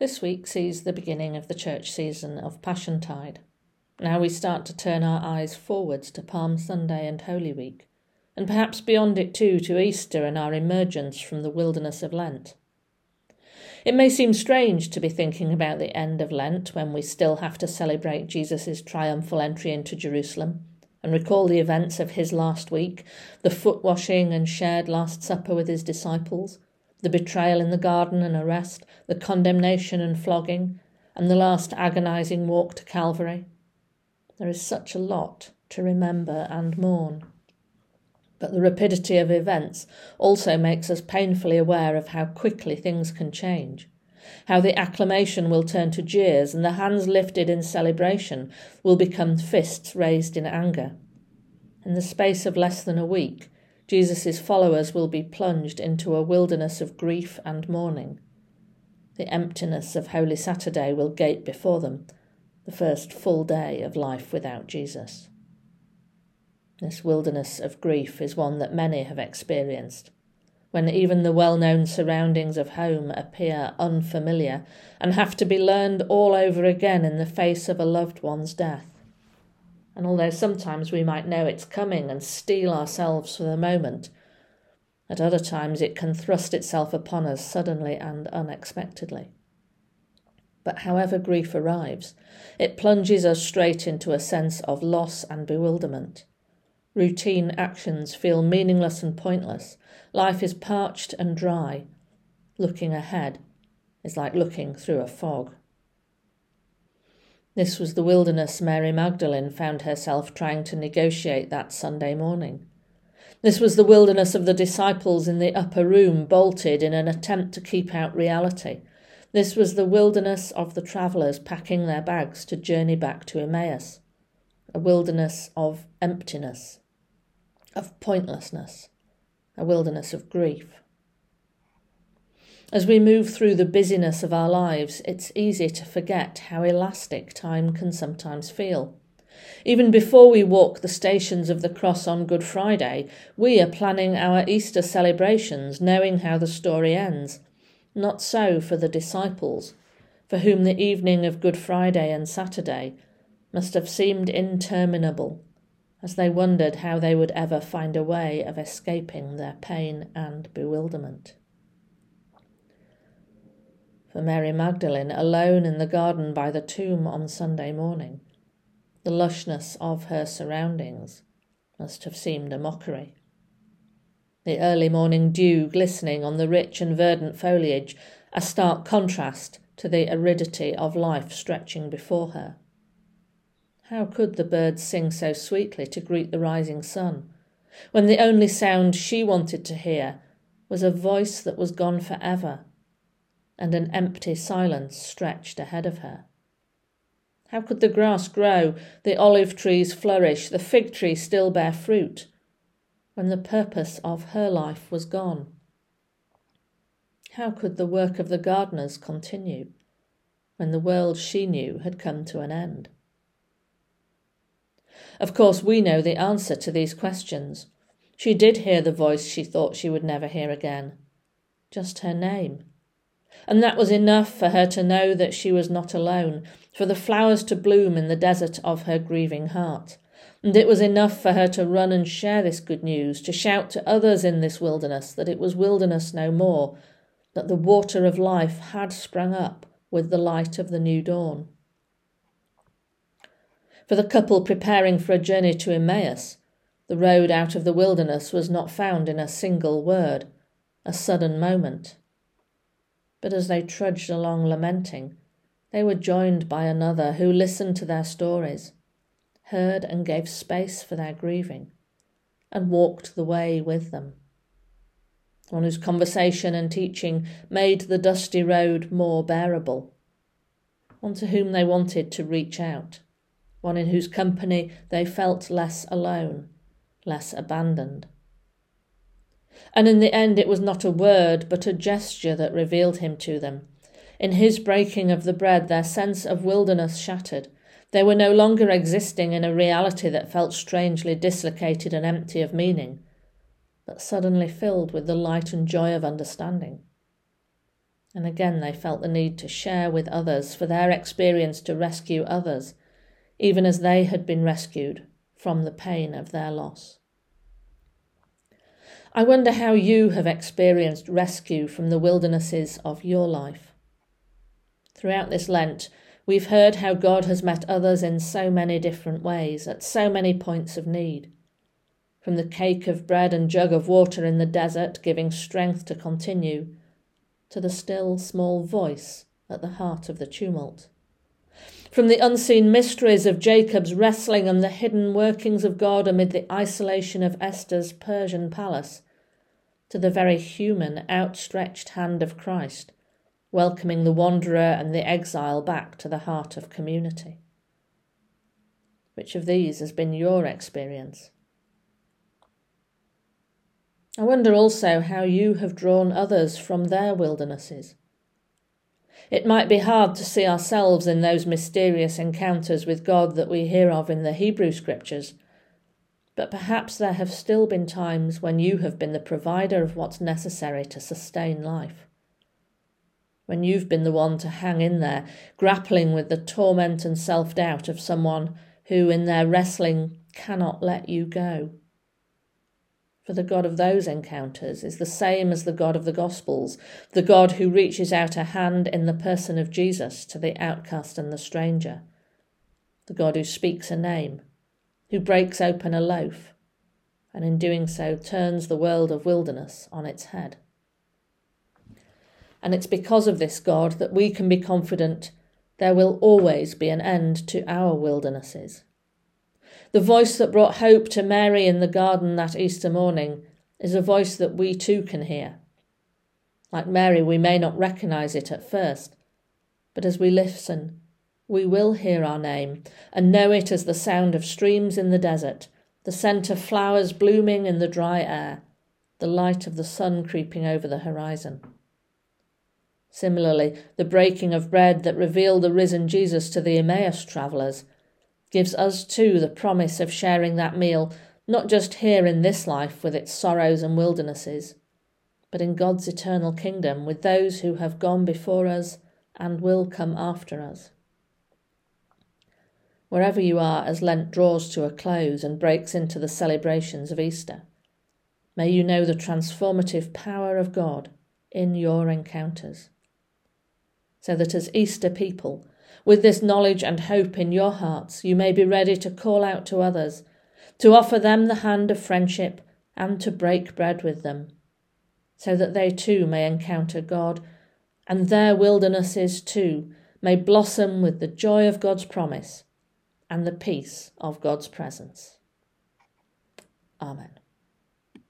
This week sees the beginning of the church season of Passiontide. Now we start to turn our eyes forwards to Palm Sunday and Holy Week, and perhaps beyond it too to Easter and our emergence from the wilderness of Lent. It may seem strange to be thinking about the end of Lent when we still have to celebrate Jesus' triumphal entry into Jerusalem and recall the events of his last week, the foot washing and shared Last Supper with his disciples, the betrayal in the garden and arrest, the condemnation and flogging, and the last agonizing walk to Calvary. There is such a lot to remember and mourn. But the rapidity of events also makes us painfully aware of how quickly things can change, how the acclamation will turn to jeers and the hands lifted in celebration will become fists raised in anger. In the space of less than a week, Jesus' followers will be plunged into a wilderness of grief and mourning. The emptiness of Holy Saturday will gape before them, the first full day of life without Jesus. This wilderness of grief is one that many have experienced, when even the well-known surroundings of home appear unfamiliar and have to be learned all over again in the face of a loved one's death. And although sometimes we might know it's coming and steel ourselves for the moment, at other times it can thrust itself upon us suddenly and unexpectedly. But however grief arrives, it plunges us straight into a sense of loss and bewilderment. Routine actions feel meaningless and pointless. Life is parched and dry. Looking ahead is like looking through a fog. This was the wilderness Mary Magdalene found herself trying to negotiate that Sunday morning. This was the wilderness of the disciples in the upper room, bolted in an attempt to keep out reality. This was the wilderness of the travellers packing their bags to journey back to Emmaus. A wilderness of emptiness, of pointlessness, a wilderness of grief. As we move through the busyness of our lives, it's easy to forget how elastic time can sometimes feel. Even before we walk the stations of the cross on Good Friday, we are planning our Easter celebrations, knowing how the story ends. Not so for the disciples, for whom the evening of Good Friday and Saturday must have seemed interminable, as they wondered how they would ever find a way of escaping their pain and bewilderment. For Mary Magdalene, alone in the garden by the tomb on Sunday morning, the lushness of her surroundings must have seemed a mockery. The early morning dew glistening on the rich and verdant foliage, a stark contrast to the aridity of life stretching before her. How could the birds sing so sweetly to greet the rising sun, when the only sound she wanted to hear was a voice that was gone forever, and an empty silence stretched ahead of her? How could the grass grow, the olive trees flourish, the fig tree still bear fruit, when the purpose of her life was gone? How could the work of the gardeners continue, when the world she knew had come to an end? Of course, we know the answer to these questions. She did hear the voice she thought she would never hear again, just her name. And that was enough for her to know that she was not alone, for the flowers to bloom in the desert of her grieving heart. And it was enough for her to run and share this good news, to shout to others in this wilderness that it was wilderness no more, that the water of life had sprung up with the light of the new dawn. For the couple preparing for a journey to Emmaus, the road out of the wilderness was not found in a single word, a sudden moment. But as they trudged along lamenting, they were joined by another who listened to their stories, heard and gave space for their grieving, and walked the way with them. One whose conversation and teaching made the dusty road more bearable. One to whom they wanted to reach out. One in whose company they felt less alone, less abandoned. And in the end it was not a word but a gesture that revealed him to them. In his breaking of the bread their sense of wilderness shattered. They were no longer existing in a reality that felt strangely dislocated and empty of meaning, but suddenly filled with the light and joy of understanding. And again they felt the need to share with others, for their experience to rescue others, even as they had been rescued from the pain of their loss. I wonder how you have experienced rescue from the wildernesses of your life. Throughout this Lent, we've heard how God has met others in so many different ways, at so many points of need. From the cake of bread and jug of water in the desert, giving strength to continue, to the still small voice at the heart of the tumult. From the unseen mysteries of Jacob's wrestling and the hidden workings of God amid the isolation of Esther's Persian palace, to the very human outstretched hand of Christ, welcoming the wanderer and the exile back to the heart of community. Which of these has been your experience? I wonder also how you have drawn others from their wildernesses. It might be hard to see ourselves in those mysterious encounters with God that we hear of in the Hebrew Scriptures, but perhaps there have still been times when you have been the provider of what's necessary to sustain life. When you've been the one to hang in there, grappling with the torment and self-doubt of someone who, in their wrestling, cannot let you go. For the God of those encounters is the same as the God of the Gospels, the God who reaches out a hand in the person of Jesus to the outcast and the stranger, the God who speaks a name, who breaks open a loaf, and in doing so turns the world of wilderness on its head. And it's because of this God that we can be confident there will always be an end to our wildernesses. The voice that brought hope to Mary in the garden that Easter morning is a voice that we too can hear. Like Mary, we may not recognise it at first, but as we listen, we will hear our name and know it as the sound of streams in the desert, the scent of flowers blooming in the dry air, the light of the sun creeping over the horizon. Similarly, the breaking of bread that revealed the risen Jesus to the Emmaus travellers gives us too the promise of sharing that meal, not just here in this life with its sorrows and wildernesses, but in God's eternal kingdom with those who have gone before us and will come after us. Wherever you are as Lent draws to a close and breaks into the celebrations of Easter, may you know the transformative power of God in your encounters, so that as Easter people, with this knowledge and hope in your hearts, you may be ready to call out to others, to offer them the hand of friendship and to break bread with them, so that they too may encounter God and their wildernesses too may blossom with the joy of God's promise and the peace of God's presence. Amen.